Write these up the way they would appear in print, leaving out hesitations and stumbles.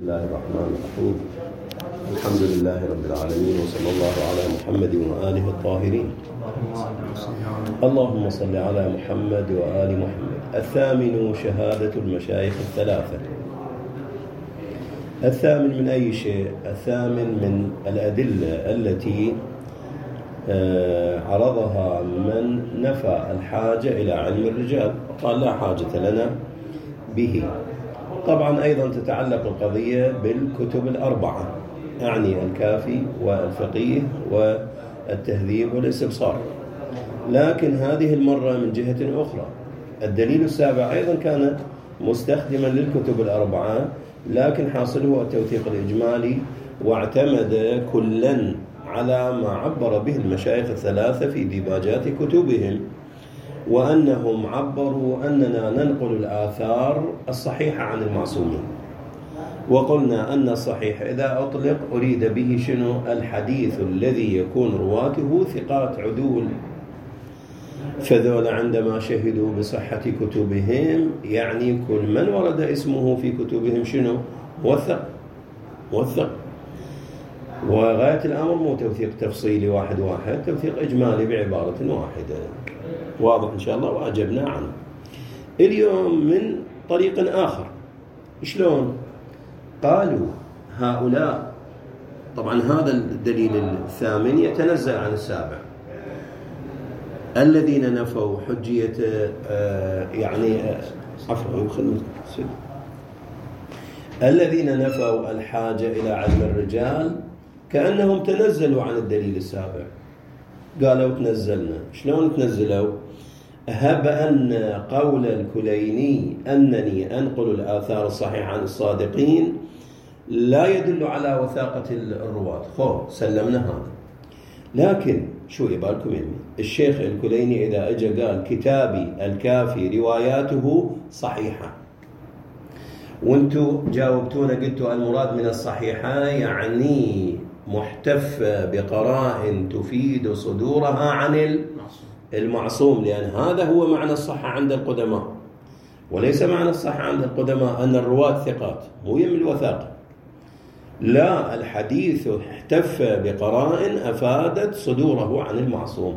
بسم الله الرحمن الرحيم. الحمد لله رب العالمين، وصلى الله على محمد وآله الطاهرين. اللهم صل على محمد وآل محمد. الثامن شهادة المشايخ الثلاثة. الثامن من أي شيء؟ الثامن من الأدلة التي عرضها من نفى الحاجة إلى علم الرجال، قال لا حاجة لنا به. طبعا أيضا تتعلق القضية بالكتب الأربعة، يعني الكافي والفقيه والتهذيب والاستبصار، لكن هذه المرة من جهة أخرى. الدليل السابع أيضا كان مستخدما للكتب الأربعة، لكن حاصله التوثيق الإجمالي، واعتمد كلا على ما عبر به المشايخ الثلاثة في ديباجات كتبهم، وأنهم عبروا أننا ننقل الآثار الصحيحة عن المعصومين. وقلنا أن الصحيح إذا أطلق أريد به شنو؟ الحديث الذي يكون رواته ثقات عدول، فذول عندما شهدوا بصحة كتبهم يعني كل من ورد اسمه في كتبهم شنو؟ موثق. وغاية الأمر مو توثيق تفصيلي واحد واحد، توثيق إجمالي بعبارة واحدة. واضح إن شاء الله، وأجبنا عنه. اليوم من طريق آخر. شلون؟ قالوا هؤلاء، طبعا هذا الدليل الثامن يتنزل عن السابع، الذين نفوا حجية الذين نفوا الحاجة إلى علم الرجال كأنهم تنزلوا عن الدليل السابع. قالوا تنزلنا. شلون تنزلوا؟ هب أن قول الكليني أنني أنقل الآثار الصحيحة عن الصادقين لا يدل على وثاقة الرواة، سلمنا هذا. لكن شو يبالكم يعني الشيخ الكليني إذا أجى قال كتابي الكافي رواياته صحيحة، وانتوا جاوبتونا قلتوا المراد من الصحيحة يعني محتفة بقرائن تفيد صدورها عن المعصوم، لأن هذا هو معنى الصحة عند القدماء، وليس معنى الصحة عند القدماء أن الرواة ثقات مو يم الوثاقة، لا، الحديث احتف بقرائن أفادت صدوره عن المعصوم.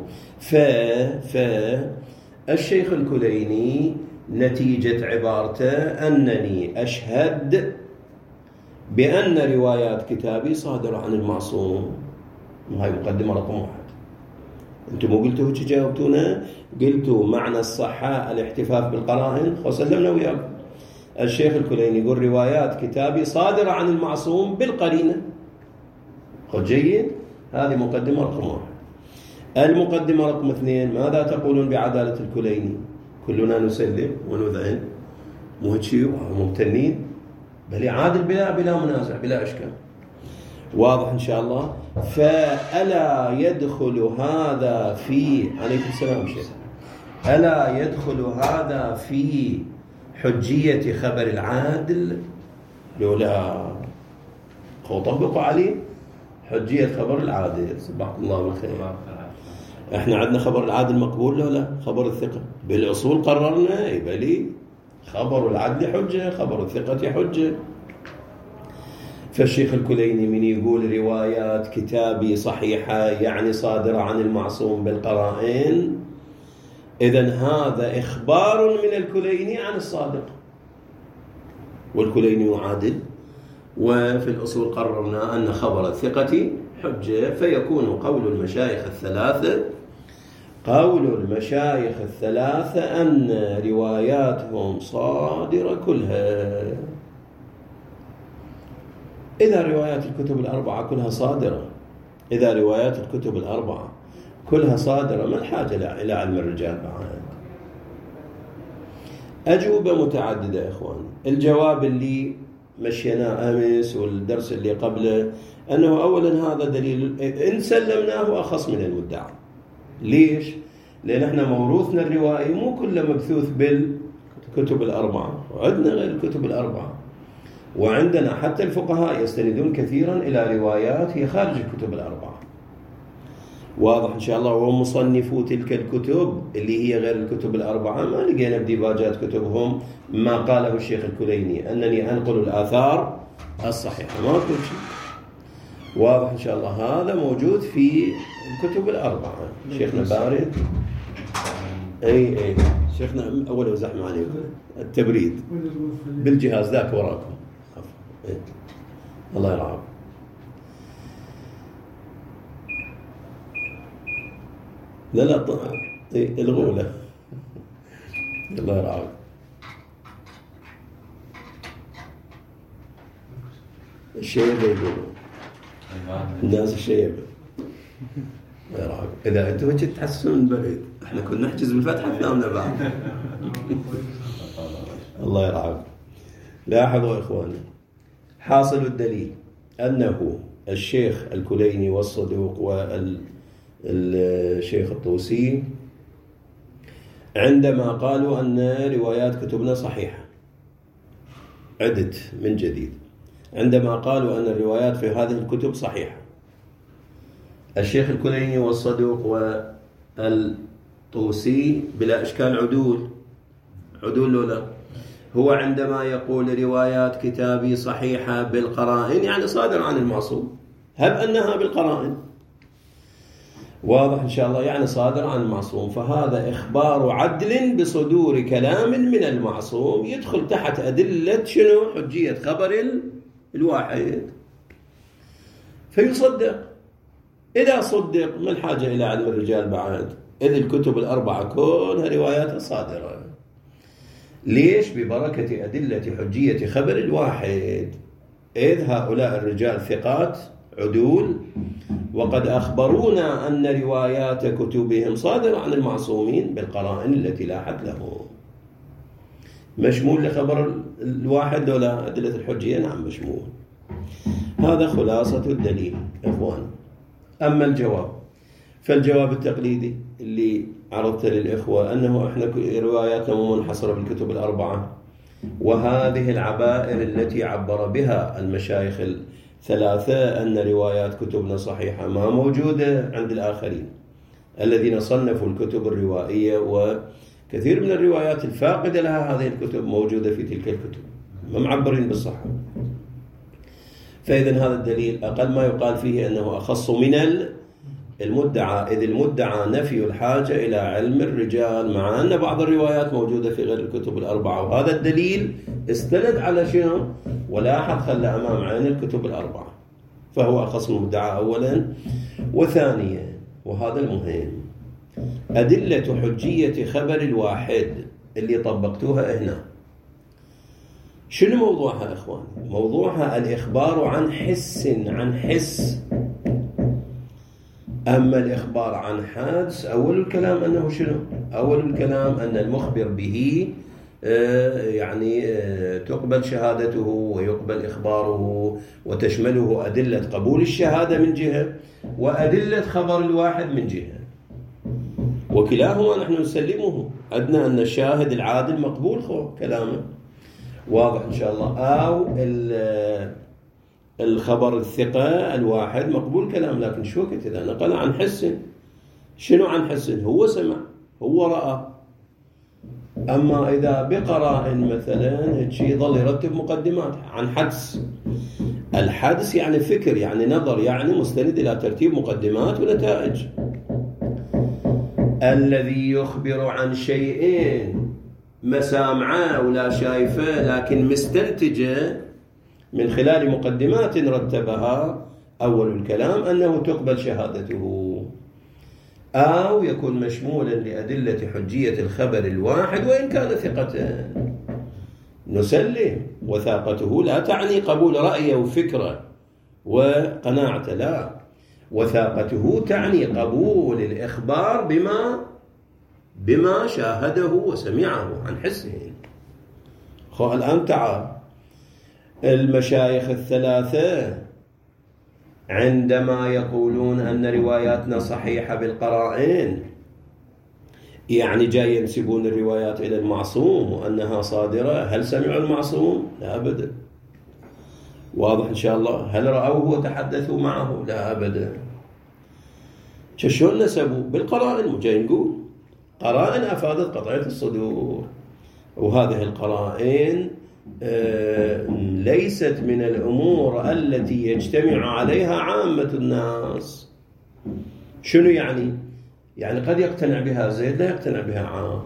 فالشيخ الكليني نتيجة عبارته أنني أشهد بأن روايات كتابي صادرة عن المعصوم. وهي مقدمة رقم 1. أنتم مو قلتوا هيك جاوبتونا؟ قلتوا معنى الصحة الاحتفاف بالقرائن، وسلمنا وياكم. الشيخ الكليني يقول روايات كتابي صادرة عن المعصوم بالقرينة. جيد، هذه مقدمة رقم 1. المقدمة رقم 2، ماذا تقولون بعدالة الكليني؟ كلنا نسلم ونذعن، مو هيك ممتنين، بل عادل بلا منازع بلا أشكال. واضح إن شاء الله. فألا يدخل هذا في عليكم السلام شيخ، ألا يدخل هذا في حجية خبر العادل؟ لولا طبقوا عليه حجية خبر العادل. صباح الله بالخير. احنا عندنا خبر العادل مقبول لولا خبر الثقة؟ بالأصول قررنا يبلي خبر العدل حجة، خبر الثقة حجة. فالشيخ الكليني من يقول روايات كتابي صحيحة يعني صادرة عن المعصوم بالقرائن، إذن هذا إخبار من الكليني عن الصادق، والكليني يعادل. وفي الأصول قررنا أن خبر الثقة حجة، فيكون قول المشايخ الثلاثة أن رواياتهم صادرة كلها. إذا روايات الكتب الأربعة كلها صادرة، ما الحاجة إلى علم الرجال بعد؟ أجوبة متعددة يا إخوان. الجواب اللي مشيناه أمس والدرس اللي قبله أنه أولا هذا دليل إن سلمناه أخص من المدعى. ليش؟ لأن احنا موروثنا الروائي مو كله مبثوث بالكتب الأربعة، وعندنا غير الكتب الأربعة، وعندنا حتى الفقهاء يستندون كثيرا إلى روايات هي خارج الكتب الأربعة. واضح إن شاء الله. ومصنفو تلك الكتب اللي هي غير الكتب الأربعة ما لقينا بديباجات كتبهم ما قاله الشيخ الكليني أنني أنقل الآثار الصحيحة، ما أذكر شيء. واضح إن شاء الله. هذا موجود في الكتب الأربعة. شيخنا بارد. أي شيخنا أول زحمة عليكم. التبريد بالجهاز ذاك وراكم. الله يرعاكم. لا الغولة. الله يرعاكم. الشيبة يقولون الناس الشيبة. الله يرعاكم. إذا أنتم وجه تحسون البريد إحنا كنا نحجز بالفتحة نامنا بعد. الله يرعاكم. لاحظوا إخواني، حاصل الدليل أنه الشيخ الكليني والصدوق والشيخ الطوسي عندما قالوا أن روايات كتبنا صحيحة، عدت من جديد، عندما قالوا أن الروايات في هذه الكتب صحيحة، الشيخ الكليني والصدوق والطوسي بلا إشكال عدول لولا. هو عندما يقول روايات كتابي صحيحة بالقرائن يعني صادر عن المعصوم، هب أنها بالقرائن، واضح إن شاء الله، يعني صادر عن المعصوم، فهذا إخبار عدل بصدور كلام من المعصوم يدخل تحت أدلة شنو؟ حجية خبر الواحد، فيصدق. إذا صدق ما الحاجة إلى علم الرجال بعد، إذ الكتب الأربعة كلها رواياتها صادرة. ليش؟ ببركة أدلة حجية خبر الواحد، إذ هؤلاء الرجال ثقات عدول، وقد أخبرونا أن روايات كتبهم صادرة عن المعصومين بالقرائن التي لاحت لهم. مشمول لخبر الواحد ولا أدلة الحجية؟ نعم مشمول. هذا خلاصة الدليل إخوان. أما الجواب فالجواب التقليدي اللي عرضت للإخوة أنه إحنا رواياتنا مو منحصرة بالكتب الأربعة، وهذه العبائر التي عبر بها المشايخ الثلاثة أن روايات كتبنا صحيحة ما موجودة عند الآخرين الذين صنفوا الكتب الروائية، وكثير من الروايات الفاقدة لها هذه الكتب موجودة في تلك الكتب، ما معبرين بالصحة. فإذن هذا الدليل أقل ما يقال فيه أنه أخص من المدعى، إذ المدعى نفي الحاجة إلى علم الرجال، مع أن بعض الروايات موجودة في غير الكتب الأربعة، وهذا الدليل استند على شنو؟ ولاحظ خلى أمام عين الكتب الأربعة، فهو أخص من المدعى أولا. وثانيا وهذا المهم، أدلة حجية خبر الواحد اللي طبقتوها هنا شنو موضوعها إخوان؟ موضوعها الإخبار عن حس. أما الإخبار عن حادث أول الكلام أنه شنو؟ أول الكلام أن المخبر به يعني تقبل شهادته ويقبل إخباره، وتشمله أدلة قبول الشهادة من جهة وأدلة خبر الواحد من جهة، وكلاهما نحن نسلمه، أدنى أن الشاهد العادل مقبول كلامه، واضح إن شاء الله، أو الخبر الثقة الواحد مقبول كلام. لكن شو وقت إذا نقل عن حس؟ شنو عن حس؟ هو سمع، هو رأى. أما إذا بقرائن مثلا هالشيء يظل يرتب مقدمات عن حدس. الحدس يعني فكر، يعني نظر، يعني مستند إلى ترتيب مقدمات ونتائج. الذي يخبر عن شيئين مسامعه ولا شايفه لكن مستنتجه من خلال مقدمات رتبها، أول الكلام أنه تقبل شهادته، أو يكون مشمولا لأدلة حجية الخبر الواحد وإن كان ثقة نسلم. وثاقته لا تعني قبول رأيه وفكره وقناعته، لا، وثاقته تعني قبول الإخبار بما شاهده وسمعه عن حسه. الآن تعال، المشايخ الثلاثة عندما يقولون أن رواياتنا صحيحة بالقرائن يعني جاي ينسبون الروايات إلى المعصوم وأنها صادرة. هل سمعوا المعصوم؟ لا أبدا. واضح إن شاء الله. هل رأوه وتحدثوا معه؟ لا أبدا. شلون نسبوا؟ بالقرائن. جاي نقول قرائن أفادت قطعية الصدور، وهذه القرائن ليست من الأمور التي يجتمع عليها عامة الناس. شنو يعني؟ يعني قد يقتنع بها زيد لا يقتنع بها عامر،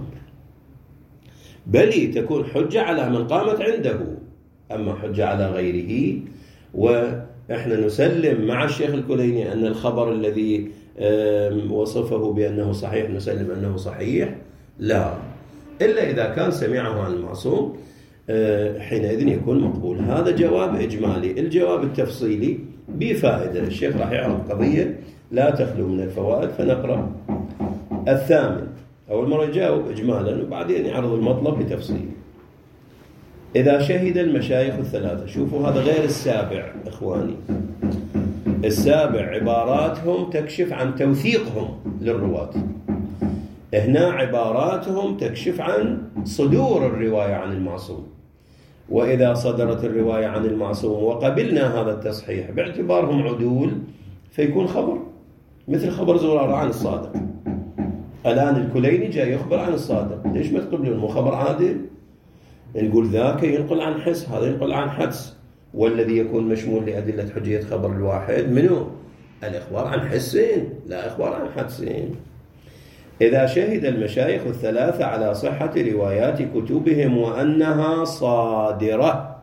بل تكون حجة على من قامت عنده، أما حجة على غيره. وإحنا نسلم مع الشيخ الكليني أن الخبر الذي وصفه بأنه صحيح نسلم أنه صحيح، لا، إلا إذا كان سمعه عن المعصوم، حينئذ يكون مقبول. هذا جواب إجمالي. الجواب التفصيلي بفائدة، الشيخ راح يعرض قضية لا تخلو من الفوائد، فنقرأ الثامن. أول مرة يجاوب إجمالا وبعدين يعرض المطلب بتفصيل. إذا شهد المشايخ الثلاثة، شوفوا هذا غير السابع إخواني، السابع عباراتهم تكشف عن توثيقهم للرواة، هنا عباراتهم تكشف عن صدور الرواية عن المعصوم. وإذا صدرت الرواية عن المعصوم وقبلنا هذا التصحيح باعتبارهم عدول، فيكون خبر مثل خبر زرارة عن الصادق. الآن الكليني جاي يخبر عن الصادق، ليش ما تقبلون؟ مو خبر عادل؟ نقول ذاك ينقل عن حس، هذا ينقل عن حدس، والذي يكون مشمول لأدلة حجية خبر الواحد منه الإخبار عن حسين، لا إخبار عن حدسين. إذا شهد المشايخ الثلاثة على صحة روايات كتبهم وأنها صادرة،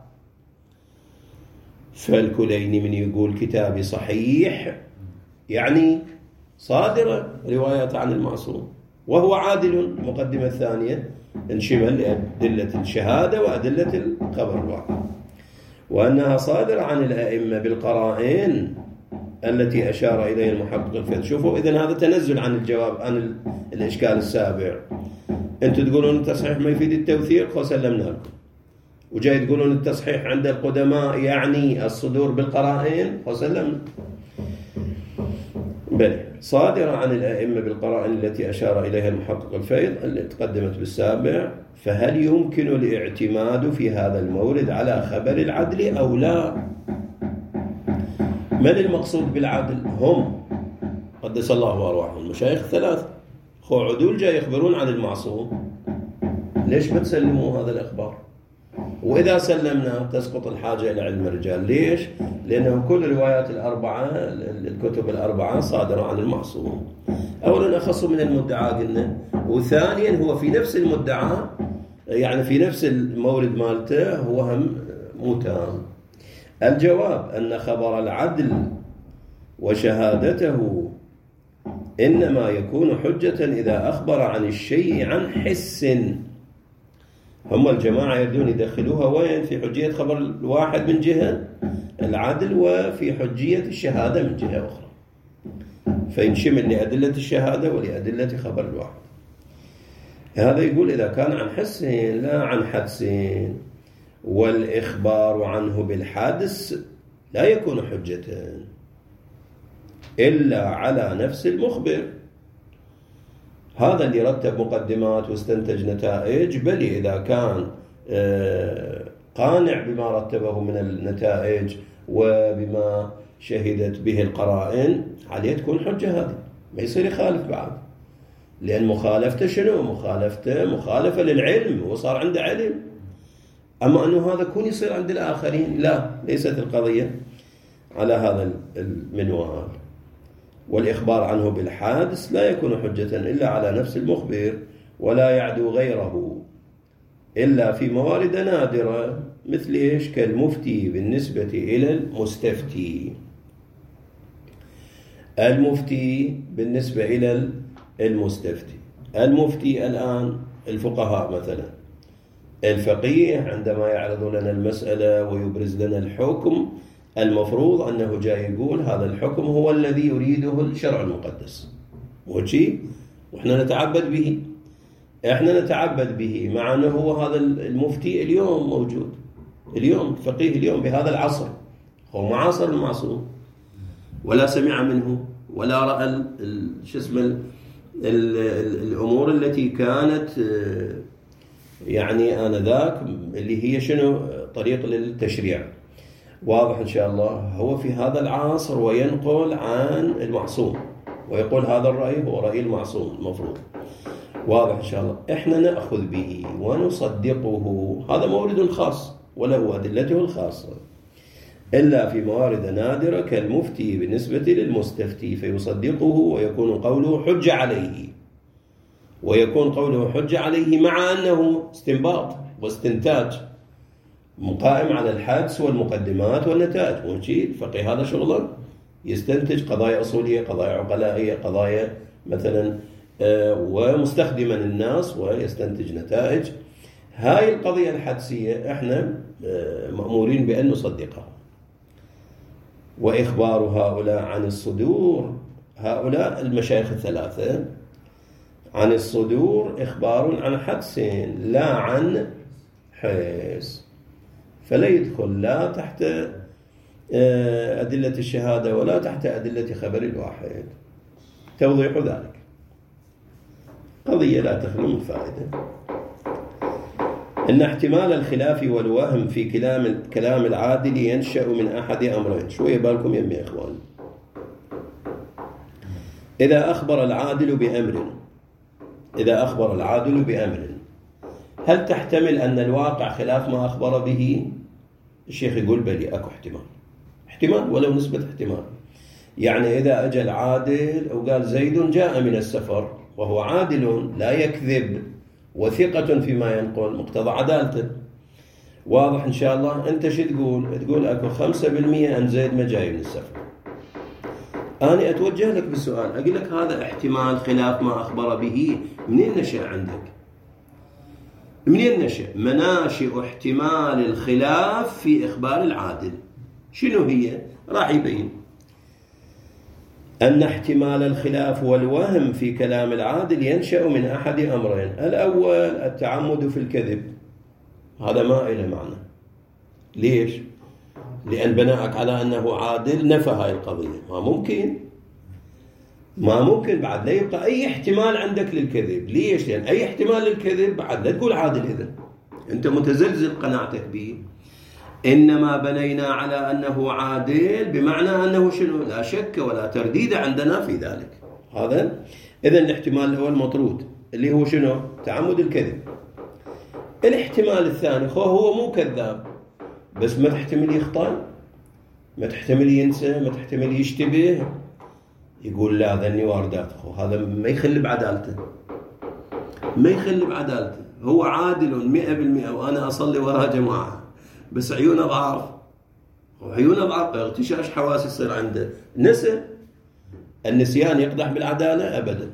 فالكليني من يقول كتابي صحيح يعني صادرة روايات عن المعصوم، وهو عادل. المقدمة الثانية انشمل لأدلة الشهادة وأدلة الخبر الواحد، وأنها صادرة عن الأئمة بالقرائن التي أشار إليه المحقق الفيض. شوفوا إذن هذا تنزل عن الجواب عن الإشكال السابع. أنتم تقولون التصحيح ما يفيد التوثيق، وسلمنا لكم، وجاي تقولون التصحيح عند القدماء يعني الصدور بالقرائن، وسلمنا. بل صادرة عن الأئمة بالقرائن التي أشار إليها المحقق الفيض اللي تقدمت بالسابع، فهل يمكن الاعتماد في هذا المورد على خبر العدل أو لا؟ من المقصود بالعدل؟ هم قدس الله أرواحهم المشايخ الثلاث، خو عدول جاي يخبرون عن المعصوم، ليش ما تسلموا هذا الإخبار؟ وإذا سلمنا تسقط الحاجة إلى علم الرجال. ليش؟ لأنه كل روايات الأربعة، الكتب الأربعة صادرة عن المعصوم. أولا أخص من المدعى قلنا، وثانيا هو في نفس المدعى، يعني في نفس المورد مالته هو هم متام. الجواب أن خبر العدل وشهادته إنما يكون حجة إذا أخبر عن الشيء عن حس. هم الجماعة يريدون يدخلوها وين؟ في حجية خبر الواحد من جهة العدل، وفي حجية الشهادة من جهة أخرى، فينشمل لأدلة الشهادة ولأدلة خبر الواحد. هذا يقول إذا كان عن حسين لا عن حدسين، والإخبار عنه بالحادث لا يكون حجة إلا على نفس المخبر. هذا اللي رتب مقدمات واستنتج نتائج، بل إذا كان قانع بما رتبه من النتائج وبما شهدت به القرائن، عليه تكون حجة. هذه ما يصير يخالف بعد، لأن مخالفته شنو؟ مخالفته مخالفة للعلم، وصار عنده علم. أما أنه هذا كون يصير عند الآخرين، لا، ليست القضية على هذا المنوال. والإخبار عنه بالحادث لا يكون حجة إلا على نفس المخبر، ولا يعدو غيره إلا في موارد نادرة، مثل إيش؟ كالمفتي بالنسبة إلى المستفتي. المفتي بالنسبة إلى المستفتي، المفتي الآن الفقهاء مثلا، الفقيه عندما يعرض لنا المسألة ويبرز لنا الحكم، المفروض أنه جاي يقول هذا الحكم هو الذي يريده الشرع المقدس، وشي وإحنا نتعبد به، إحنا نتعبد به، مع أنه هو هذا المفتي اليوم موجود، اليوم فقيه اليوم بهذا العصر، هو معاصر المعصوم، ولا سمع منه ولا رأى الأمور التي كانت يعني آنذاك اللي هي شنو؟ طريق للتشريع. واضح إن شاء الله. هو في هذا العصر وينقل عن المعصوم ويقول هذا الرأي هو رأي المعصوم المفروض. واضح إن شاء الله. إحنا نأخذ به ونصدقه، هذا مورد خاص وله أدلته الخاصة، إلا في موارد نادرة كالمفتي بالنسبة للمستفتي فيصدقه ويكون قوله حجة عليه، ويكون قوله حجة عليه مع أنه استنباط واستنتاج قائم على الحدس والمقدمات والنتائج. وشيء الفقيه هذا شغله، يستنتج قضايا أصولية، قضايا عقلائية، قضايا مثلا ومستخدما الناس ويستنتج نتائج. هاي القضية الحدسية احنا مأمورين بأن نصدقها. وإخبار هؤلاء عن الصدور، هؤلاء المشايخ الثلاثة، عن الصدور إخبار عن حدس لا عن حس، فلا يدخل لا تحت أدلة الشهادة ولا تحت أدلة خبر الواحد. توضيح ذلك قضية لا تخلو من فائدة. إن احتمال الخلاف والوهم في كلام العادل ينشأ من أحد أمرين. شوية بالكم يا إخوان. إذا أخبر العادل بأمر، هل تحتمل أن الواقع خلاف ما أخبر به؟ الشيخ يقول بلي، أكو احتمال ولو نسبة احتمال. يعني إذا أجى العادل وقال زيد جاء من السفر وهو عادل لا يكذب وثقة فيما ينقل، مقتضى عدالته واضح إن شاء الله. أنت شو تقول أكو 5% أن زيد ما جاي من السفر. أنا أتوجه لك بالسؤال، أقول لك هذا احتمال خلاف ما أخبر به منين نشأ عندك؟ منين نشأ؟ مناشئ احتمال الخلاف في إخبار العادل شنو هي؟ راح يبين أن احتمال الخلاف والوهم في كلام العادل ينشأ من أحد أمرين. الأول التعمد في الكذب، هذا ما إله معنى. ليش؟ لأن بناءك على أنه عادل نفى هاي القضية. ما ممكن بعد لا يبقى أي احتمال عندك للكذب. ليش؟ لأن أي احتمال للكذب بعد لا تقول عادل. إذن أنت متزلزل قناعتك به. إنما بنينا على أنه عادل بمعنى أنه شنو؟ لا شك ولا ترديد عندنا في ذلك. هذا إذن الاحتمال الأول مطرود اللي هو شنو؟ تعمد الكذب. الاحتمال الثاني هو مو كذاب، بس ما تحتمل يخطأ، ما تحتمل ينسى، ما تحتمل يشتبه، يقول لا ذني واردات. هذا ما يخلي بعدالته، هو عادل 100% وأنا أصلي وراء جماعة، بس عيونه ضعف، وعيونه ضعف اغتشاش حواس يصير عنده، نسى. النسيان يقدح بالعدالة أبدا.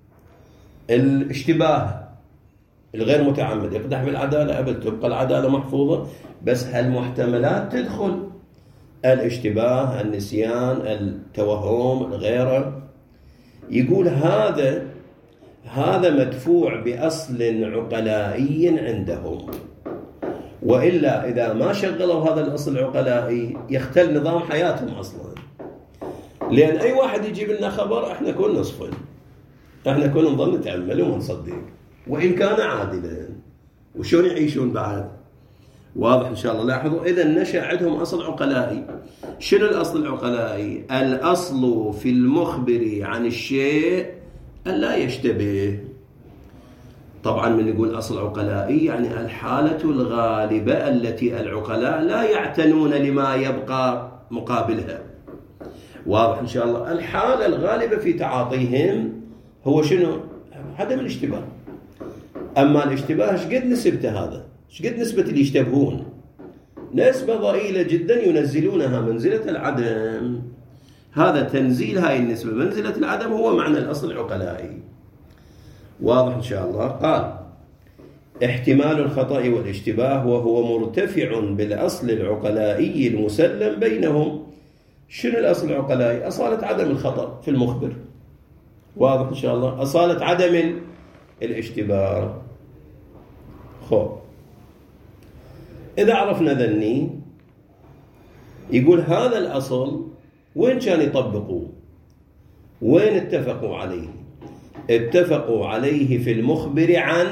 الاشتباه الغير متعمد يقدح بالعدالة أبدا، تبقى العدالة محفوظة، بس هالمحتملات تدخل: الاشتباه، النسيان، التوهم، الغيرة. يقول هذا مدفوع بأصل عقلائي عندهم، وإلا إذا ما شغلوا هذا الأصل العقلائي يختل نظام حياتهم أصلا. لأن أي واحد يجيب لنا خبر احنا كنا نصفن، احنا كنا نظل نتأمل ونصدق وإن كان عادلا، وشون يعيشون بعد؟ واضح إن شاء الله. لاحظوا إذا نشأ عندهم أصل عقلائي. شنو الأصل العقلائي؟ الأصل في المخبر عن الشيء ألا يشتبه. طبعا من يقول أصل عقلائي يعني الحالة الغالبة التي العقلاء لا يعتنون لما يبقى مقابلها. واضح إن شاء الله. الحالة الغالبة في تعاطيهم هو شنو؟ عدم الاشتباه. أما الاشتباه شقد نسبته؟ هذا شقد نسبة اللي يشتبهون؟ نسبة ضئيلة جدا، ينزلونها منزلة العدم. هذا تنزيل هاي النسبة منزلة العدم هو معنى الأصل العقلائي. واضح إن شاء الله. قال: احتمال الخطأ والاشتباه وهو مرتفع بالأصل العقلائي المسلم بينهم. شنو الأصل العقلائي؟ أصالة عدم الخطأ في المخبر. واضح إن شاء الله. أصالة عدم الاشتباه. إذا عرفنا ذني، يقول هذا الأصل وين كان يطبقوه؟ وين اتفقوا عليه؟ اتفقوا عليه في المخبر عن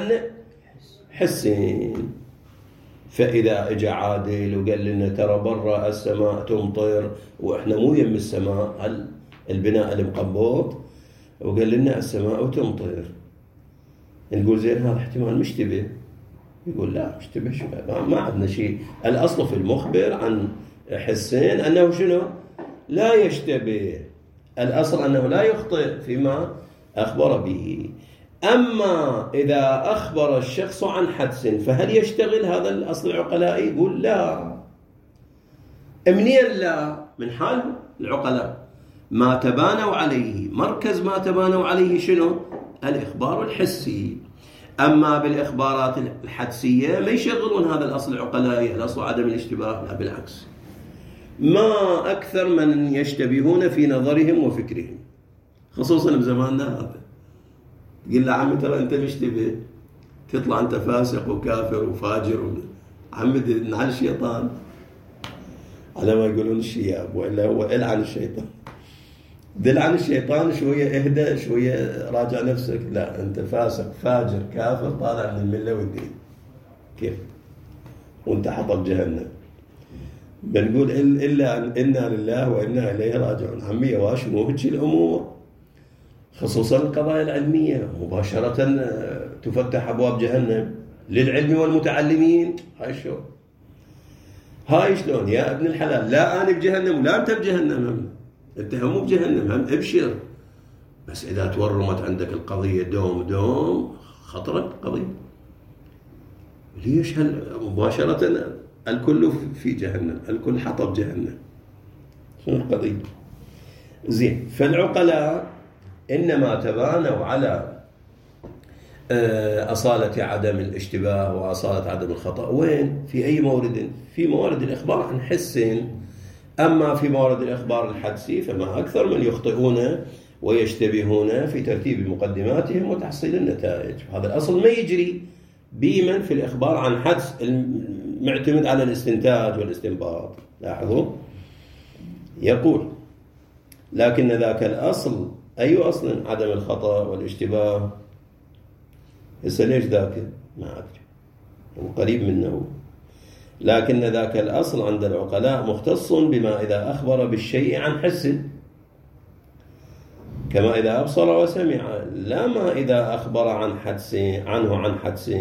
حسين. فإذا اجى عادل وقال لنا ترى برا السماء تمطر وإحنا مو يم السماء، البناء المقبوط، وقال لنا السماء تمطر، نقول زين هذا احتمال مشتبه، يقول لا اشتبه شبه، ما عندنا شيء. الأصل في المخبر عن حسين أنه شنو؟ لا يشتبه. الأصل أنه لا يخطئ فيما أخبر به. أما إذا أخبر الشخص عن حدث فهل يشتغل هذا الأصل العقلائي؟ يقول لا. منين لا؟ من حال العقلاء ما تبانوا عليه، مركز ما تبانوا عليه شنو؟ الإخبار الحسي. أما بالإخبارات الحدسية ما يشغلون هذا الأصل العقلائي، الأصل عدم الاشتباه، لا بالعكس. ما أكثر من يشتبهون في نظرهم وفكرهم، خصوصا بزماننا هذا. تقول له عمي ترى أنت مشتبه، تطلع أنت فاسق وكافر وفاجر عمي نعل الشيطان على ما يقولون الشياب، وإلا هو إلعن الشيطان. دل عن الشيطان شوية، اهدى شوية، راجع نفسك. لا أنت فاسق فاجر كافر طالع من الملة والدين. كيف؟ وانت حطب جهنم. بنقول إلا إنا لله وإنا إليه راجعون. عمي واش مو هيك الأمور، خصوصا القضايا العلمية مباشرة تفتح أبواب جهنم للعلم والمتعلمين. هاي شلون يا ابن الحلال؟ لا أنا بجهنم ولا أنت بجهنم، أنت هم بجهنم، هم ابشر. بس إذا تورمت عندك القضية دوم خطرت القضية. ليش مباشرة الكل في جهنم، الكل حطب جهنم؟ شنو القضية؟ زين. فالعقلاء إنما تبانوا على أصالة عدم الاشتباه وأصالة عدم الخطأ. وين؟ في أي مورد؟ في موارد الإخبار عن حس. أما في موارد الإخبار الحدسي فما أكثر من يخطئون ويشتبهون في ترتيب مقدماتهم وتحصيل النتائج. هذا الأصل ما يجري بمن في الإخبار عن حدس المعتمد على الاستنتاج والاستنباط. لاحظوا، يقول لكن ذاك الأصل، أي أصل؟ عدم الخطأ والاشتباه. هسه ليش ذاك؟ ما أدري، وقريب منه. لكن ذاك الأصل عند العقلاء مختص بما إذا أخبر بالشيء عن حس، كما إذا أبصر وسمع، لا ما إذا أخبر عنه عن حدس.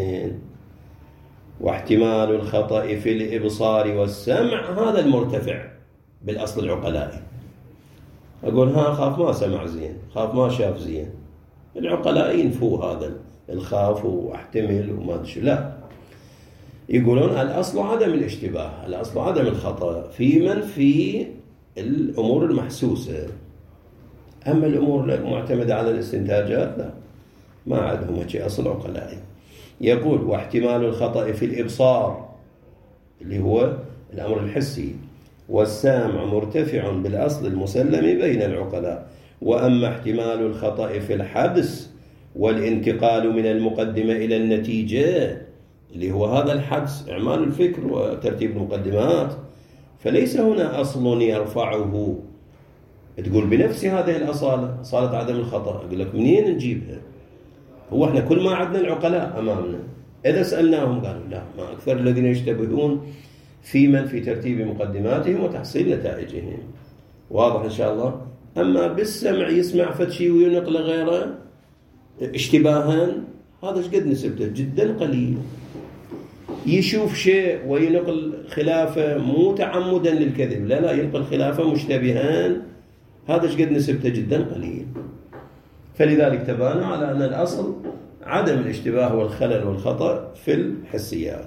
واحتمال الخطأ في الإبصار والسمع هذا المرتفع بالأصل العقلائي. أقول خاف ما سمع زين، خاف ما شاف زين. العقلاء ينفوا هذا الخاف واحتمل وما أدري. لا، يقولون الأصل عدم الاشتباه، الأصل عدم الخطأ في الأمور المحسوسة. أما الأمور المعتمدة على الاستنتاجات لا، ما عندهم شيء أصل عقلائي. يقول واحتمال الخطأ في الإبصار اللي هو الأمر الحسي والسامع مرتفع بالأصل المسلم بين العقلاء. وأما احتمال الخطأ في الحدس والانتقال من المقدمة إلى النتيجة اللي هو هذا الحدس، إعمال الفكر وترتيب المقدمات، فليس هنا أصل يرفعه. تقول بنفس هذه الأصالة، أصالة عدم الخطأ، أقول لك منين نجيبها؟ هو احنا كل ما عندنا العقلاء أمامنا، إذا سألناهم قالوا لا، ما أكثر الذين يشتبهون في ترتيب مقدماتهم وتحصيل نتائجهم. واضح إن شاء الله. أما بالسمع يسمع فتشي وينقل غيره اشتباها، هذا ايش قد نسبته؟ جدا قليل. يشوف شيء وينقل خلافه مو تعمدا للكذب، لا ينقل خلافه مشتبها، هذا ايش قد نسبته؟ جدا قليل. فلذلك تبان على أن الأصل عدم الاشتباه والخلل والخطأ في الحسيات.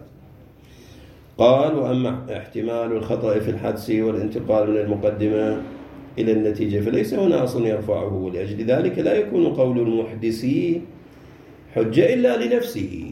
قال وأما احتمال الخطأ في الحدس والانتقال من المقدمة إلى النتيجة فليس هنا أصل يرفعه، ولأجل ذلك لا يكون قول المحدث حجة إلا لنفسه.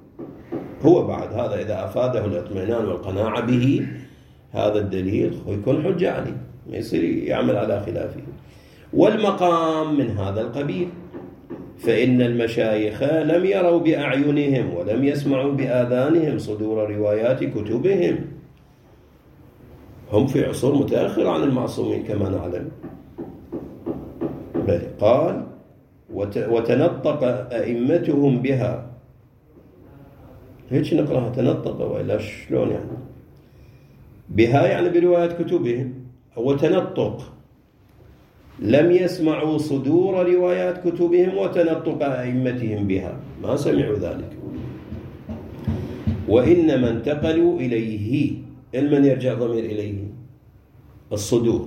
هو بعد هذا إذا أفاده الاطمئنان والقناعة به هذا الدليل يكون حجة عليه، ما يصير يعمل على خلافه. والمقام من هذا القبيل، فإن المشايخ لم يروا بأعينهم ولم يسمعوا بآذانهم صدور روايات كتبهم. هم في عصور متأخرة عن المعصومين كما نعلم. بل قال وتنطق أئمتهم بها. هيك نقرأها تنطق، وإلا شلون يعني؟ بها يعني بروايات كتبهم. هو تنطق، لم يسمعوا صدور روايات كتبهم وتنطق أئمتهم بها، ما سمعوا ذلك. وإنما انتقلوا إليه. المن يرجع ضمير إليه؟ الصدور.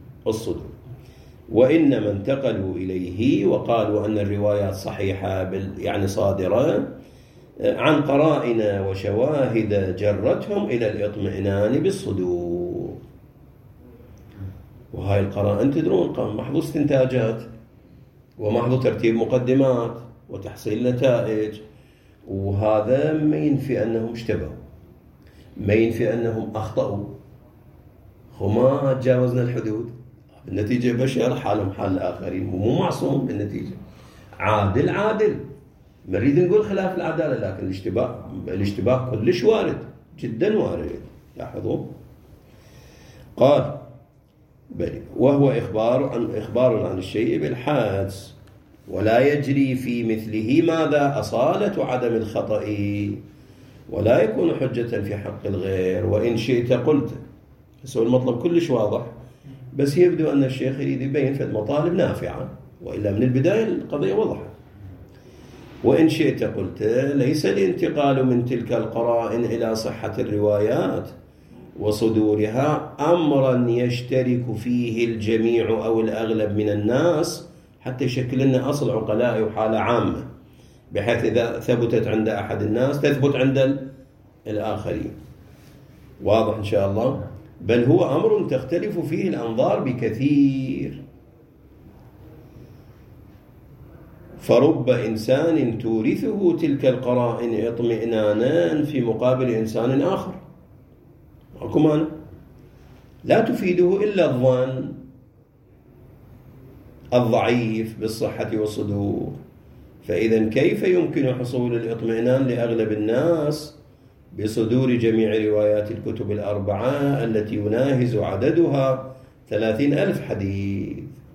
وإنما انتقلوا إليه وقالوا أن الروايات صحيحة يعني صادرة عن قرائن وشواهد جرتهم إلى الاطمئنان بالصدور. وهاي القرائن تدرون محض استنتاجات ومحض ترتيب مقدمات وتحصيل نتائج، وهذا ما ينفي أنهم اشتبهوا، ما ينفي أنهم أخطأوا، وما تجاوزنا الحدود. بالنتيجة بشر حالهم حال الآخرين، ومو معصوم بالنتيجة. عادل نريد نقول خلاف العدالة، لكن الاشتباه كلش وارد، جدا وارد. لاحظوا قال بل وهو إخبار عن الشيء بالحادث، ولا يجري في مثله ماذا؟ أصالة عدم الخطأ، ولا يكون حجة في حق الغير. وإن شئت قلت. سو المطلب كلش واضح، بس يبدو أن الشيخ يريد يبين في المطالب نافعة، وإلا من البداية القضية وضحت. وإن شئت قلت ليس الانتقال من تلك القرائن إلى صحة الروايات وصدورها أمرا يشترك فيه الجميع أو الأغلب من الناس، حتى يشكل لنا أصل عقلاء وحالة عامة، بحيث إذا ثبتت عند أحد الناس تثبت عند الآخرين. واضح إن شاء الله؟ بل هو أمر تختلف فيه الأنظار بكثير. فرب إنسان تورثه تلك القرائن اطمئنانا في مقابل إنسان آخر حكمان لا تفيده إلا الظن الضعيف بالصحة والصدور. فإذا كيف يمكن حصول الاطمئنان لأغلب الناس بصدور جميع روايات الكتب الأربعة التي يناهز عددها 30,000 حديث؟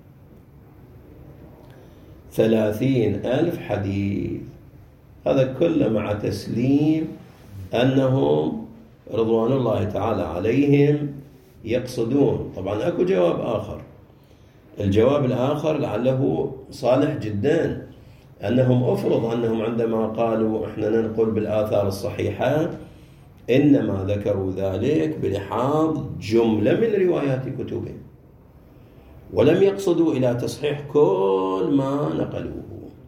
30,000 حديث، هذا كله مع تسليم أنهم رضوان الله تعالى عليهم يقصدون. طبعا أكو جواب آخر، الجواب الآخر لعله صالح جدا، أنهم أفرض أنهم عندما قالوا إحنا ننقل بالآثار الصحيحة إنما ذكروا ذلك بلحاظ جملة من روايات كتبهم، ولم يقصدوا إلى تصحيح كل ما نقلوه.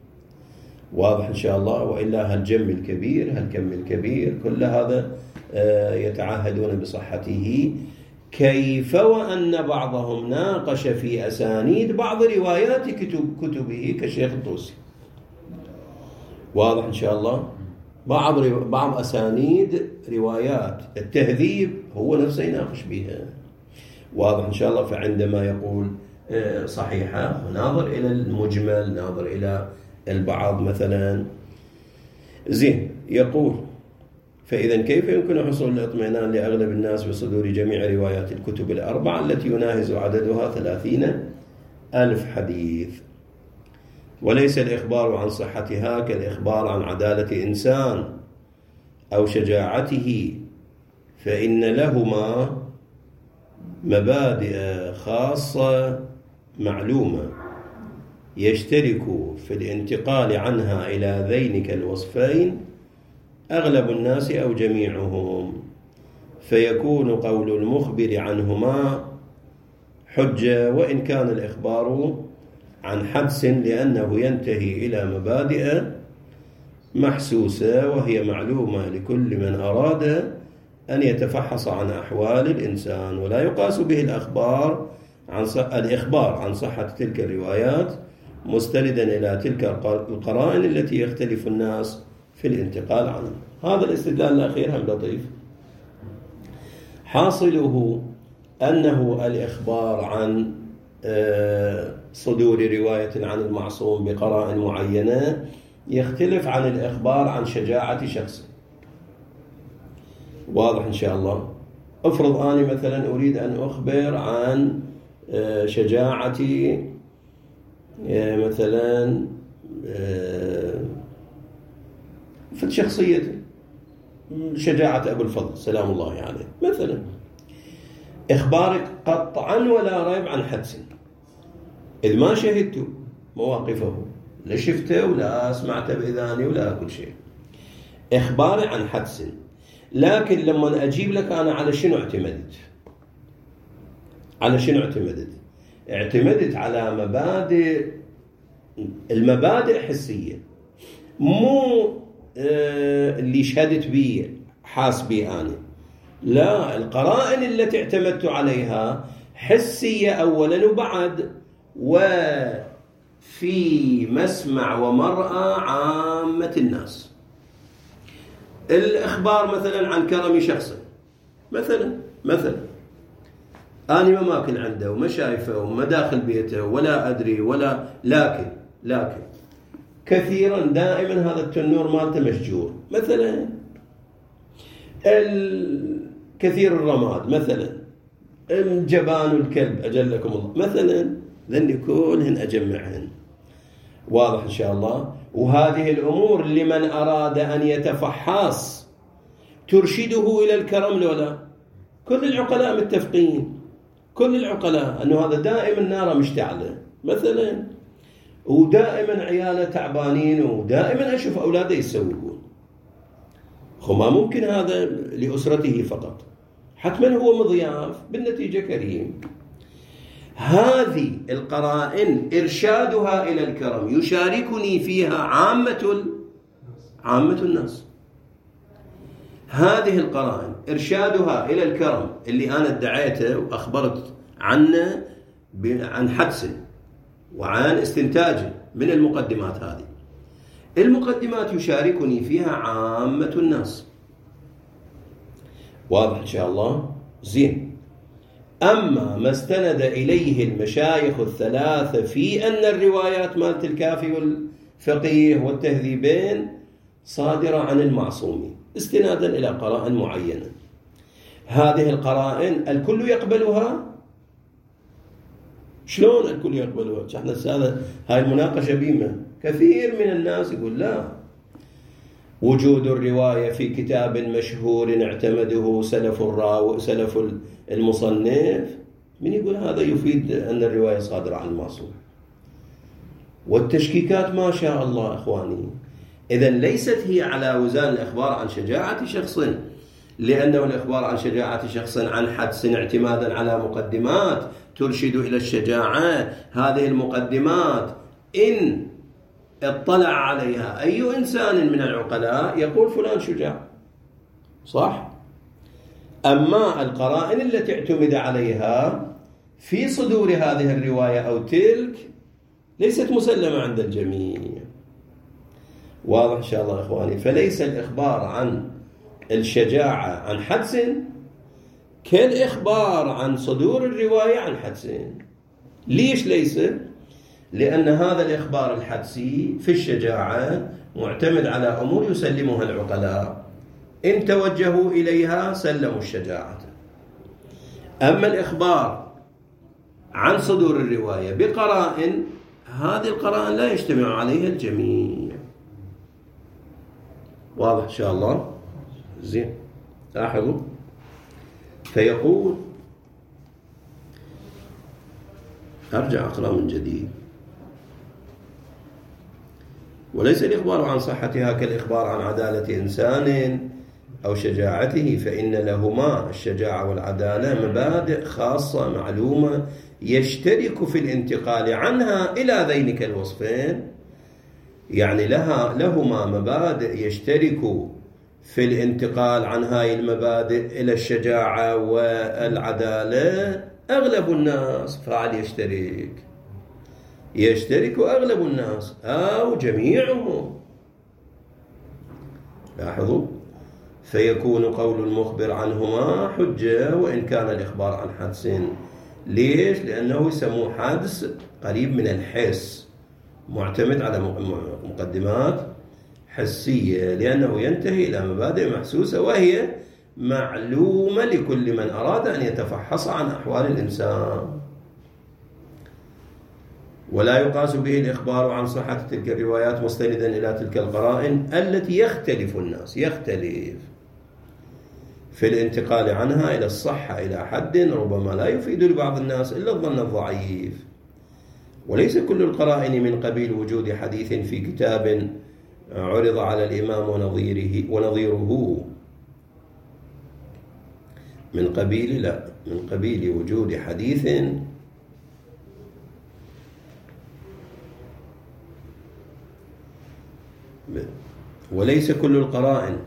واضح إن شاء الله؟ وإلا هالجم الكبير هالكم الكبير كل هذا يتعهدون بصحته. كيف وأن بعضهم ناقش في أسانيد بعض روايات كتبه كالشيخ الطوسي. واضح إن شاء الله؟ بعض أسانيد روايات التهذيب هو نفسه يناقش بها. واضح إن شاء الله؟ فعندما يقول صحيحة ناظر إلى المجمل، ناظر إلى البعض مثلا. زين، يقول فإذا كيف يمكن حصول الاطمئنان لأغلب الناس بصدور جميع روايات الكتب الأربعة التي يناهز عددها 30,000 حديث؟ وليس الإخبار عن صحتها كالإخبار عن عدالة إنسان أو شجاعته، فإن لهما مبادئ خاصة معلومة يشترك في الانتقال عنها إلى ذينك الوصفين أغلب الناس أو جميعهم، فيكون قول المخبر عنهما حجة وإن كان الإخبار عن حدس، لأنه ينتهي إلى مبادئ محسوسة وهي معلومة لكل من أراد أن يتفحص عن أحوال الإنسان، ولا يقاس به الإخبار عن صحة تلك الروايات مستندا إلى تلك القرائن التي يختلف الناس في الانتقال عنها. هذا الاستدلال الأخير هم لطيف. حاصله أنه الإخبار عن صدور رواية عن المعصوم بقرائن معينة يختلف عن الإخبار عن شجاعة شخص. واضح إن شاء الله؟ افرض أنا مثلا أريد أن أخبر عن شجاعة مثلا في شخصية شجاعة أبو الفضل سلام الله عليه مثلا، إخبارك قطعا ولا ريب عن حدس، إذ ما شهدت مواقفه، لا شفته ولا سمعته بإذاني ولا كل شيء. إخباري عن حدس لكن لما أجيب لك أنا على شنو اعتمدت؟ على شنو اعتمدت؟ اعتمدت على المبادئ حسية، مو اللي شهدت به حاسبي أنا. لا، القرائن التي اعتمدت عليها حسية أولا، وبعد وفي مسمع ومرأى عامة الناس. الإخبار مثلا عن كرم شخص، مثلا أنا ما ماكل عنده وما شايفه وما داخل بيته ولا أدري ولا، لكن كثيرا دائما هذا التنور مالته مشجور مثلا، كثير الرماد مثلا، الجبان والكلب أجلكم الله مثلا، ذني كلهن أجمعهن. واضح إن شاء الله. وهذه الأمور لمن أراد أن يتفحص ترشده إلى الكرم لولا. كل العقلاء متفقين، كل العقلاء أنه هذا دائما ناره مشتعلة مثلا، ودائما عياله تعبانين، ودائما أشوف أولاده يسوقون. ما ممكن هذا لأسرته فقط، حتما هو مضياف بالنتيجة كريم. هذه القرائن إرشادها إلى الكرم يشاركني فيها عامة الناس. هذه القرائن إرشادها إلى الكرم اللي أنا ادعيته وأخبرت عنه عن حدس وعن استنتاج من المقدمات. هذه المقدمات يشاركني فيها عامة الناس. واضح إن شاء الله؟ زين. أما ما استند إليه المشايخ الثلاثة في أن الروايات مالت الكافي والفقيه والتهذيبين صادرة عن المعصومين استنادا إلى قرائن معينة، هذه القرائن الكل يقبلها؟ شلون الكل يقبلها؟ احنا هاي المناقشة بيمة. كثير من الناس يقول لا، وجود الرواية في كتاب مشهور اعتمده سلف المصنف، من يقول هذا يفيد أن الرواية صادرة عن المعصوم. والتشكيكات ما شاء الله أخواني. إذن ليست هي على وزان الإخبار عن شجاعة شخص، لأنه الإخبار عن شجاعة شخص عن حدس اعتمادا على مقدمات ترشد إلى الشجاعة. هذه المقدمات إن اطلع عليها أي إنسان من العقلاء يقول فلان شجاع، صح؟ أما القرائن التي اعتمد عليها في صدور هذه الرواية أو تلك ليست مسلمة عند الجميع. واضح إن شاء الله إخواني. فليس الإخبار عن الشجاعة عن حدس كالإخبار عن صدور الرواية عن حدس. ليش ليس؟ لأن هذا الإخبار الحدسي في الشجاعة معتمد على أمور يسلمها العقلاء، إن توجهوا إليها سلموا الشجاعة. أما الإخبار عن صدور الرواية بقرائن، هذه القرائن لا يجتمع عليها الجميع. واضح إن شاء الله؟ زين. لاحظوا. فيقول، أرجع أقرأ من جديد. وليس الإخبار عن صحتها كالإخبار عن عدالة إنسان أو شجاعته، فإن لهما الشجاعة والعدالة مبادئ خاصة معلومة يشترك في الانتقال عنها إلى ذينك الوصفين. يعني لهما مبادئ يشترك في الانتقال عن هاي المبادئ إلى الشجاعة والعدالة. أغلب الناس فعل يشترك أغلب الناس أو جميعهم. لاحظوا. فيكون قول المخبر عنهما حجة وإن كان الإخبار عن حدس. ليش؟ لأنه يسموه حدس قريب من الحس، معتمد على مقدمات حسية، لأنه ينتهي إلى مبادئ محسوسة وهي معلومة لكل من أراد أن يتفحص عن أحوال الإنسان. ولا يقاس به الإخبار عن صحة تلك الروايات مستندا إلى تلك القرائن التي يختلف الناس في الانتقال عنها إلى الصحة إلى حد ربما لا يفيد لبعض الناس إلا الظن الضعيف. وليس كل القرائن من قبيل وجود حديث في كتاب عرض على الإمام ونظيره من قبيل لا، من قبيل وجود حديث وليس كل القرائن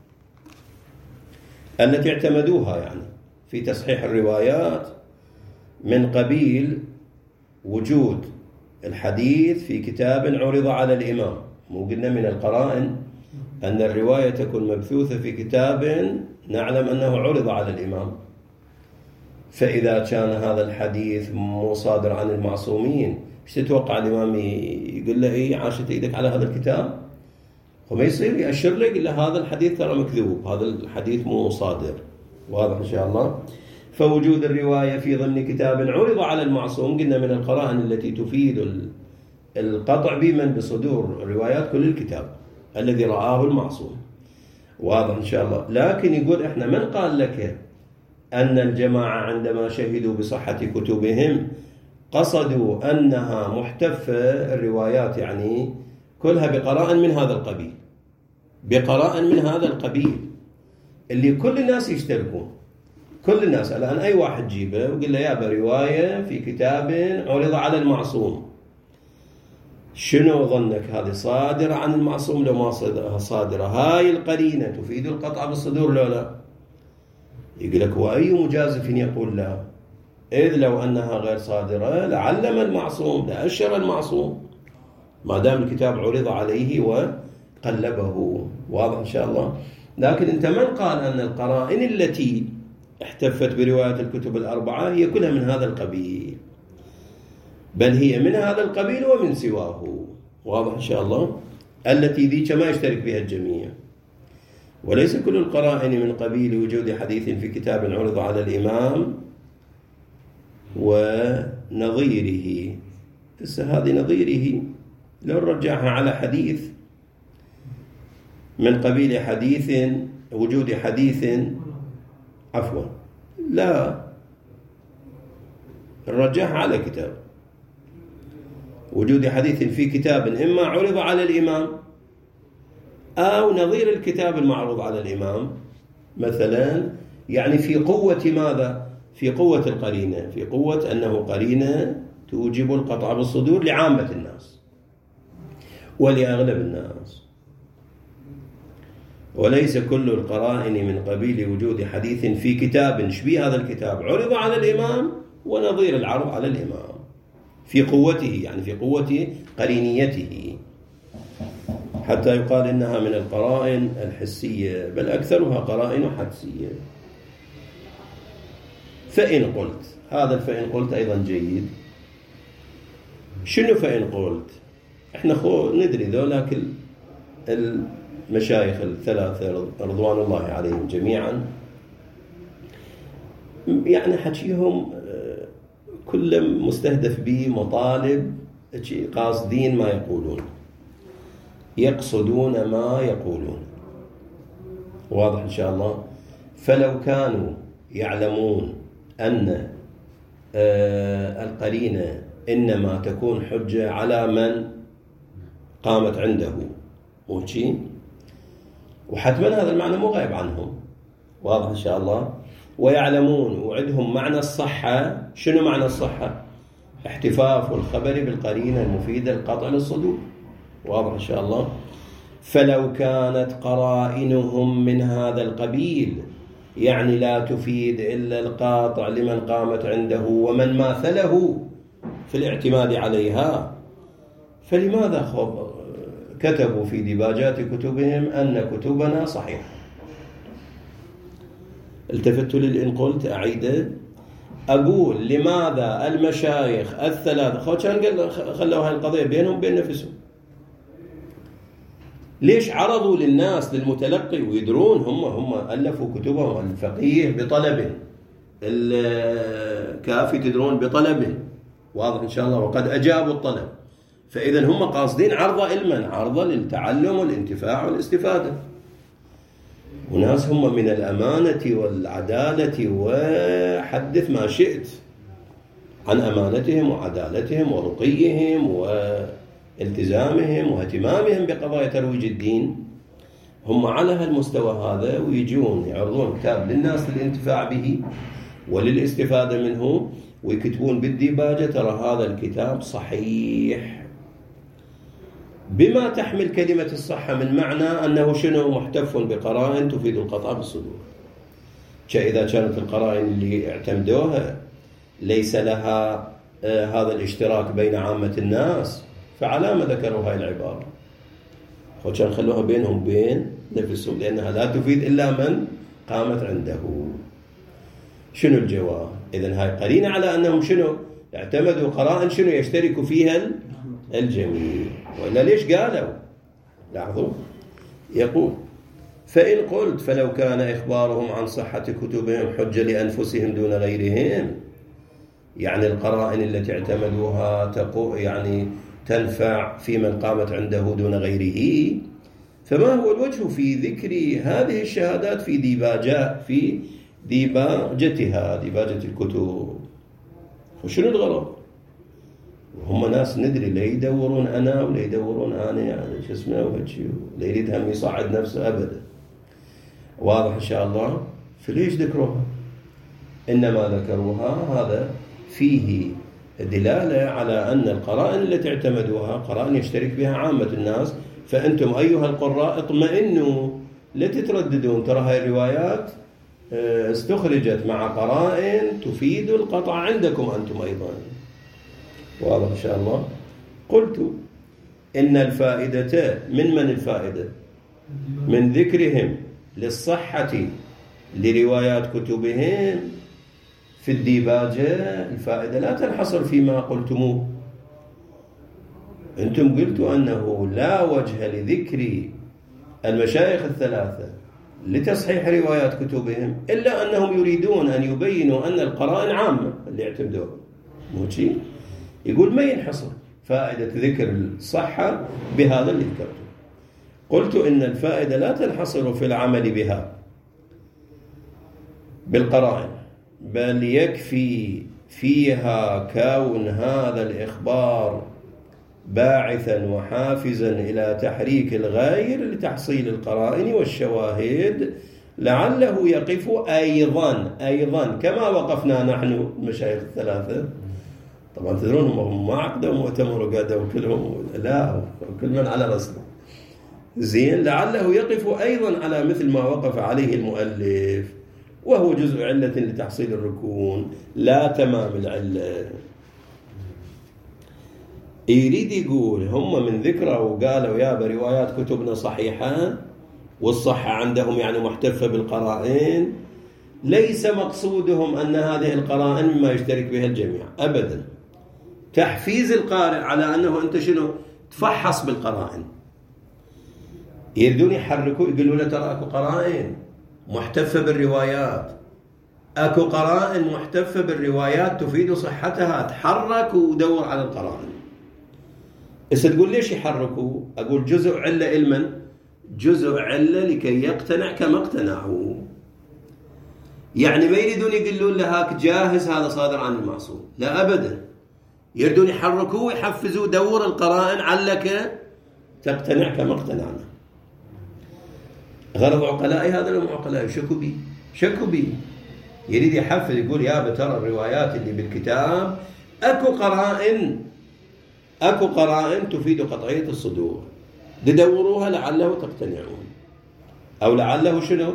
التي اعتمدوها يعني في تصحيح الروايات من قبيل وجود الحديث في كتاب عرض على الإمام. مو قلنا من القرائن أن الرواية تكون مبثوثة في كتاب نعلم أنه عرض على الإمام، فإذا كان هذا الحديث مو صادر عن المعصومين، ايش تتوقع الإمام يقول له إيه عاشت إيدك على هذا الكتاب؟ وما يصير يأشر لك إلا هذا الحديث ترى مكذوب، هذا الحديث مو صادر. واضح إن شاء الله؟ فوجود الرواية في ضمن كتاب عرض على المعصوم قلنا من القرائن التي تفيد القطع بمن بصدور روايات كل الكتاب الذي رآه المعصوم. واضح إن شاء الله؟ لكن يقول إحنا من قال لك أن الجماعة عندما شهدوا بصحة كتبهم قصدوا أنها محتفة الروايات يعني كلها بقرائن من هذا القبيل، بقرائن من هذا القبيل اللي كل الناس يشتركون، كل الناس. الآن أي واحد جيبه وقل له يابا رواية في كتاب عرض على المعصوم، شنو ظنك هذه صادرة عن المعصوم لو ما صادرة؟ هاي القرينة تفيد القطع بالصدور لو لا؟ يقول لك وأي مجازف يقول لا، إذ لو أنها غير صادرة لعلم المعصوم لأشر المعصوم ما دام الكتاب عرض عليه وقلبه. واضح إن شاء الله؟ لكن أنت من قال أن القرائن التي احتفت برواية الكتب الأربعة هي كلها من هذا القبيل؟ بل هي من هذا القبيل ومن سواه. واضح إن شاء الله؟ التي ذيك ما يشترك بها الجميع. وليس كل القرائن من قبيل وجود حديث في كتاب عرض على الإمام ونظيره. هذه نظيره لو رجعها على حديث من قبيل حديث وجود حديث عفوا لا نرجعها على كتاب وجود حديث في كتاب إما عرض على الإمام أو نظير الكتاب المعروض على الإمام مثلا، يعني في قوة ماذا؟ في قوة القرينة، في قوة أنه قرينة توجب القطع بالصدور لعامة الناس ولأغلب الناس. وليس كل القرائن من قبيل وجود حديث في كتاب شبيه هذا الكتاب عرض على الإمام ونظير العرض على الإمام في قوته، يعني في قوة قرينيته، حتى يقال إنها من القرائن الحسية، بل أكثرها قرائن حدسية. فإن قلت، هذا فإن قلت أيضا جيد. شنو فإن قلت؟ احنا ندري ذولاك المشايخ الثلاثة رضوان الله عليهم جميعا يعني حكيهم كل مستهدف به مطالب قاصدين ما يقولون، يقصدون ما يقولون. واضح إن شاء الله؟ فلو كانوا يعلمون أن القرينة إنما تكون حجة على من قامت عنده وشي، وحتما هذا المعنى مو غايب عنهم. واضح إن شاء الله؟ ويعلمون وعندهم معنى الصحة. شنو معنى الصحة؟ احتفاف الخبر بالقرينة المفيدة القطع للصدور. واضح إن شاء الله؟ فلو كانت قرائنهم من هذا القبيل يعني لا تفيد إلا القاطع لمن قامت عنده ومن ماثله في الاعتماد عليها، فلماذا كتبوا في ديباجات كتبهم أن كتبنا صحيحة؟ التفت للإن قلت أعيده، أقول لماذا المشايخ الثلاثة كان خلوا هاي القضية بينهم بين نفسهم؟ ليش عرضوا للناس للمتلقي ويدرون هم ألفوا كتبهم؟ الفقيه بطلب، الكافي تدرون بطلب. واضح إن شاء الله؟ وقد أجابوا الطلب، فإذا هم قاصدين عرض علما، عرض للتعلم والانتفاع والاستفادة. وناس هم من الأمانة والعدالة، وحدث ما شئت عن أمانتهم وعدالتهم ورقيهم والتزامهم واهتمامهم بقضايا ترويج الدين. هم على هالمستوى هذا، ويجون يعرضون كتاب للناس للانتفاع به وللاستفادة منه، ويكتبون بالديباجة ترى هذا الكتاب صحيح، بما تحمل كلمة الصحة من معنى أنه شنو؟ محتف بقرائن تفيد القطع بالصدور. إذا كانت القرائن اللي اعتمدوها ليس لها هذا الاشتراك بين عامة الناس، فعلى ما ذكروا هاي العبارة؟ وكان خلوها بينهم بين نفسهم، لأنها لا تفيد إلا من قامت عنده. شنو الجواب؟ إذن هاي قرينة على أنهم شنو؟ اعتمدوا قرائن شنو؟ يشتركوا فيها الجميع. وإلا ليش قالوا؟ لاحظوا، يقول: فإن قلت فلو كان إخبارهم عن صحة كتبهم حجة لأنفسهم دون غيرهم، يعني القرائن التي اعتمدوها يعني تنفع في من قامت عنده دون غيره، فما هو الوجه في ذكر هذه الشهادات في ديباجتها، ديباجة الكتب؟ وشنو الغرض؟ هم ناس ندري لا يدورون أنا ولا يدورون أنا، يعني شو اسمه وهالشي، لا يريد هم يصعد نفسه أبدا. واضح إن شاء الله؟ فليش ذكروها؟ إنما ذكروها هذا فيه دلالة على أن القرائن التي اعتمدوها قرائن يشترك بها عامة الناس. فأنتم أيها القراء اطمئنوا، لا تترددون، ترى هاي الروايات استخرجت مع قرائن تفيد القطع عندكم أنتم أيضا. واضح إن شاء الله؟ قلت إن الفائدة من الفائدة؟ من ذكرهم للصحة لروايات كتبهم في الديباجة. الفائدة لا تنحصر فيما قلتموه. أنتم قلتوا أنه لا وجه لذكر المشايخ الثلاثة لتصحيح روايات كتبهم، إلا أنهم يريدون أن يبينوا أن القرائن عامة اللي اعتمدوها. موشي يقول ما ينحصر فائدة ذكر الصحة بهذا اللي ذكرته. قلت إن الفائدة لا تنحصر في العمل بها بالقرائن، بل يكفي فيها كون هذا الإخبار باعثا وحافزا إلى تحريك الغير لتحصيل القرائن والشواهد، لعله يقف أيضا كما وقفنا نحن المشايخ الثلاثة. طبعا تدرون هم ما عقدوا مؤتمر وقادوا كلهم، لا، كل من على رسله. زين، لعله يقف أيضا على مثل ما وقف عليه المؤلف، وهو جزء علة لتحصيل الركون لا تمام العلة. يريد يقول هم من ذكره وقالوا يا بروايات كتبنا صحيحة، والصحة عندهم يعني محتفة بالقرائن، ليس مقصودهم أن هذه القرائن مما يشترك بها الجميع أبدا. تحفيز القارئ على أنه أنت شنو تفحص بالقرائن. يريدون يحركوا، يقولوا له ترى أكو قرائن محتفة بالروايات، أكو قرائن محتفة بالروايات تفيد صحتها، تحرك ودور على القرائن. إذا تقول ليش يحركوا؟ أقول جزء علة إلمن، جزء علة لكي يقتنع كما اقتنعوا. يعني ما يريدون يقولون له هاك جاهز هذا صادر عن المعصوم، لا أبدا. يريدون يحركوه ويحفزوه، دور القرائن علك تقتنع كما اقتنعنا. غرض عقلاء هذا لهم عقلاء شكوا بي يريد يحفز، يقول يا بترى الروايات اللي بالكتاب أكو قرائن تفيد قطعية الصدور، تدوروها لعله تقتنعون، أو لعله شنو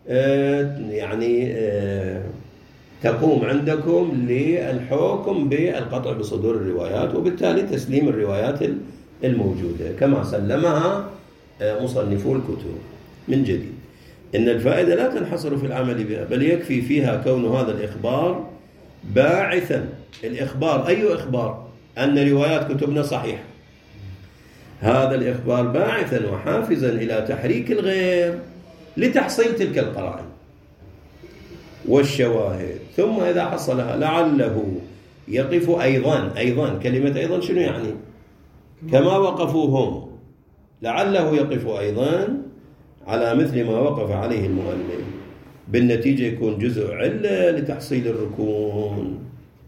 تقوم عندكم للحكم بالقطع بصدور الروايات، وبالتالي تسليم الروايات الموجودة كما سلمها مصنفو الكتب. من جديد، إن الفائدة لا تنحصر في العمل بها، بل يكفي فيها كون هذا الإخبار باعثا. الإخبار أي إخبار؟ أن روايات كتبنا صحيحة. هذا الإخبار باعثا وحافزا إلى تحريك الغير لتحصيل تلك القرائن والشواهد، ثم إذا حصلها لعله يقف أيضا كلمة أيضا شنو يعني؟ كما وقفوا هم، لعله يقف أيضا على مثل ما وقف عليه المؤلف، بالنتيجة يكون جزء علة لتحصيل الركون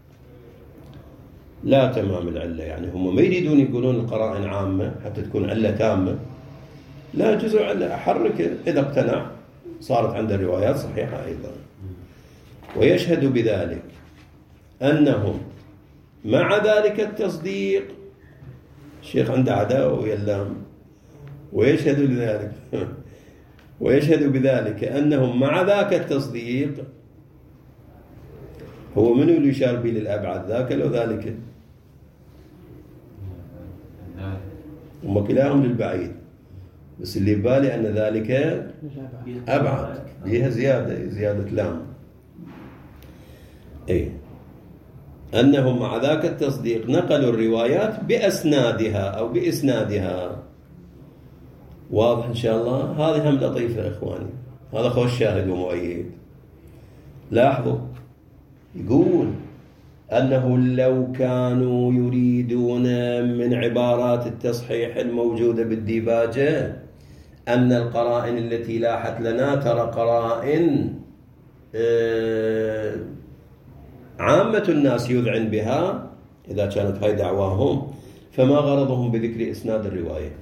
لا تمام العلة. يعني هم ما يريدون يقولون القرائن عامة حتى تكون علة تامة، لا جزء أحركه إذا اقتنع صارت عنده روايات صحيحة أيضا. ويشهد بذلك أنهم مع ذلك التصديق، الشيخ عنده عداوة ويلام، ويشهد بذلك أنهم مع ذاك التصديق، هو منو اللي يشار به للأبعد، ذاك أو ذلك؟ هم كلاهم للبعيد، بس اللي ببالي أن ذلك أبعد، فيها زيادة لام. أي أنهم مع ذاك التصديق نقلوا الروايات بأسنادها أو بإسنادها. واضح إن شاء الله؟ هذه هم لطيفة إخواني، هذا خوش شاهد ومؤيد. لاحظوا يقول أنه لو كانوا يريدون من عبارات التصحيح الموجودة بالديباجة أن القرائن التي لاحت لنا ترى قرائن عامة الناس يذعن بها، إذا كانت هاي دعواهم، فما غرضهم بذكر إسناد الرواية؟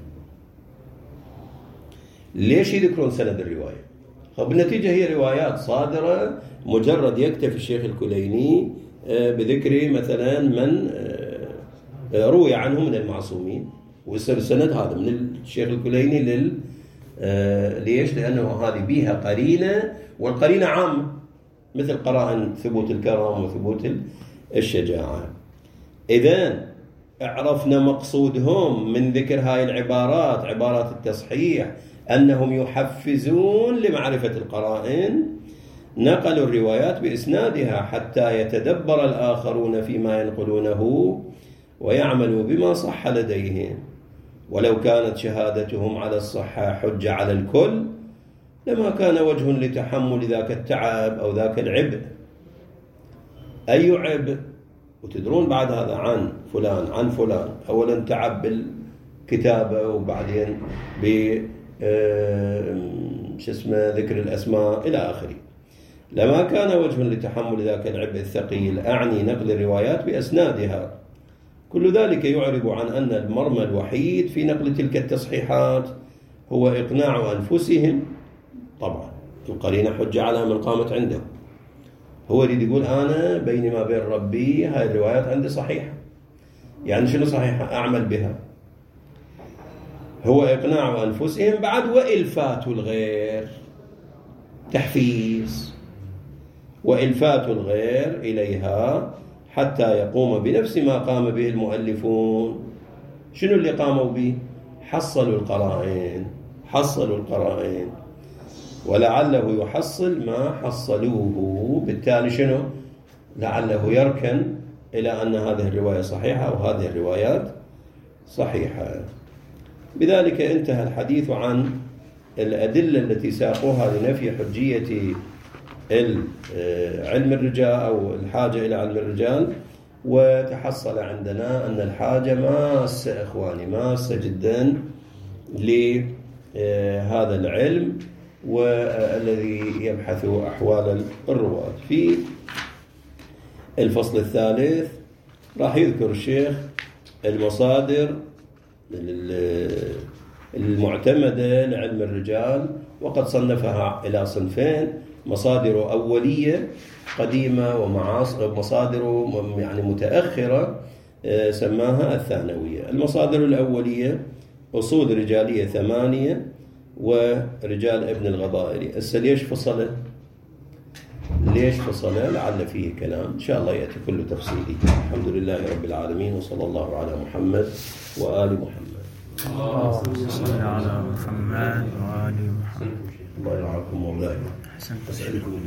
ليش يذكرون سند الرواية؟ بالنتيجة هي روايات صادرة، مجرد يكتفي الشيخ الكليني بذكر مثلا من روي عنه من المعصومين، ويصير السند هذا من الشيخ الكليني ليش؟ لأنه هذه بيها قرينة، والقرينة عامة مثل قرائن ثبوت الكرم وثبوت الشجاعة. إذن عرفنا مقصودهم من ذكر هاي العبارات، عبارات التصحيح، أنهم يحفزون لمعرفة القرائن، نقلوا الروايات بإسنادها حتى يتدبر الآخرون فيما ينقلونه ويعملوا بما صح لديهم. ولو كانت شهادتهم على الصحة حجة على الكل لما كان وجه لتحمل ذاك التعب أو ذاك العبء. أي عبء؟ وتدرون بعد هذا عن فلان عن فلان، أولا تعب بالكتابة وبعدين ذكر الأسماء إلى آخره. لما كان وجه لتحمل ذاك العبء الثقيل، أعني نقل الروايات بأسنادها. كل ذلك يعرب عن أن المرمى الوحيد في نقل تلك التصحيحات هو إقناع أنفسهم. طبعا القرينة حجة على من قامت عنده، هو اللي يقول أنا بيني ما بين ربي هاي الروايات عندي صحيحة. يعني شنو صحيحة؟ أعمل بها. هو إقناع أنفسهم بعد، وإلفات الغير، تحفيز وإلفات الغير إليها حتى يقوم بنفس ما قام به المؤلفون. شنو اللي قاموا به؟ حصلوا القرائن، ولعله يحصل ما حصلوه. بالتالي شنو؟ لعله يركن إلى أن هذه الرواية صحيحة وهذه الروايات صحيحة. بذلك انتهى الحديث عن الأدلة التي ساقوها لنفي حجية علم الرجال أو الحاجة إلى علم الرجال. وتحصل عندنا أن الحاجة ماسة إخواني، ماسة جدا لهذا العلم والذي يبحث أحوال الرواة. في الفصل الثالث راح يذكر الشيخ المصادر المعتمدة لعلم الرجال، وقد صنفها إلى صنفين: مصادر أولية قديمة ومصادر يعني متأخرة سماها الثانوية. المصادر الأولية أصول رجالية 8 ورجال ابن الغضائري. ليش فصله؟ لعل فيه كلام إن شاء الله يأتي كل تفصيلي. الحمد لله رب العالمين، وصلى الله على محمد وآل محمد. اللهم صل على محمد وآل محمد. الله يرعاكم مولاي.